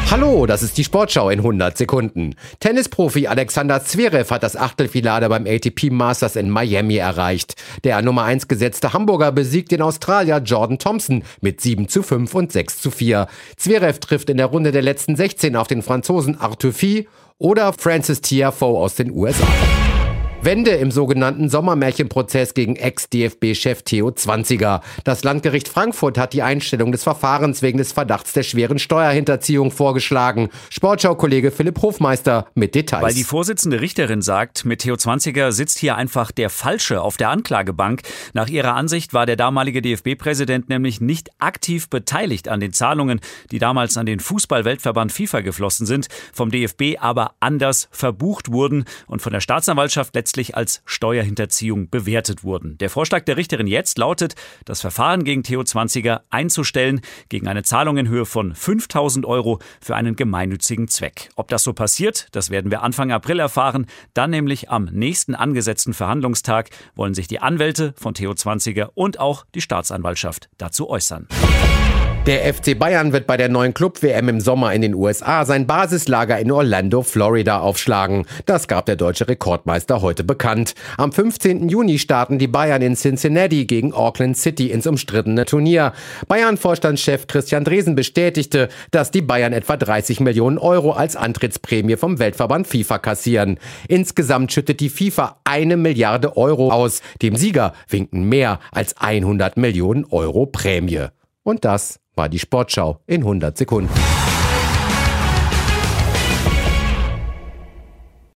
Hallo, das ist die Sportschau in 100 Sekunden. Tennisprofi Alexander Zverev hat das Achtelfinale beim ATP Masters in Miami erreicht. Der Nummer 1 gesetzte Hamburger besiegt den Australier Jordan Thompson mit 7:5 und 6:4. Zverev trifft in der Runde der letzten 16 auf den Franzosen Arthur Fils oder Francis Tiafoe aus den USA. Wende im sogenannten Sommermärchenprozess gegen Ex-DFB-Chef Theo Zwanziger. Das Landgericht Frankfurt hat die Einstellung des Verfahrens wegen des Verdachts der schweren Steuerhinterziehung vorgeschlagen. Sportschau-Kollege Philipp Hofmeister mit Details. Weil die Vorsitzende Richterin sagt, mit Theo Zwanziger sitzt hier einfach der Falsche auf der Anklagebank. Nach ihrer Ansicht war der damalige DFB-Präsident nämlich nicht aktiv beteiligt an den Zahlungen, die damals an den Fußball-Weltverband FIFA geflossen sind, vom DFB aber anders verbucht wurden und von der Staatsanwaltschaft letztlich als Steuerhinterziehung bewertet wurden. Der Vorschlag der Richterin jetzt lautet, das Verfahren gegen Theo Zwanziger einzustellen gegen eine Zahlung in Höhe von 5.000 € für einen gemeinnützigen Zweck. Ob das so passiert, das werden wir Anfang April erfahren. Dann nämlich am nächsten angesetzten Verhandlungstag wollen sich die Anwälte von Theo Zwanziger und auch die Staatsanwaltschaft dazu äußern. Der FC Bayern wird bei der neuen Club-WM im Sommer in den USA sein Basislager in Orlando, Florida aufschlagen. Das gab der deutsche Rekordmeister heute bekannt. Am 15. Juni starten die Bayern in Cincinnati gegen Auckland City ins umstrittene Turnier. Bayern-Vorstandschef Christian Dresen bestätigte, dass die Bayern etwa 30 Millionen € als Antrittsprämie vom Weltverband FIFA kassieren. Insgesamt schüttet die FIFA 1 Milliarde € aus. Dem Sieger winken mehr als 100 Millionen € Prämie. Und das war die Sportschau in 100 Sekunden.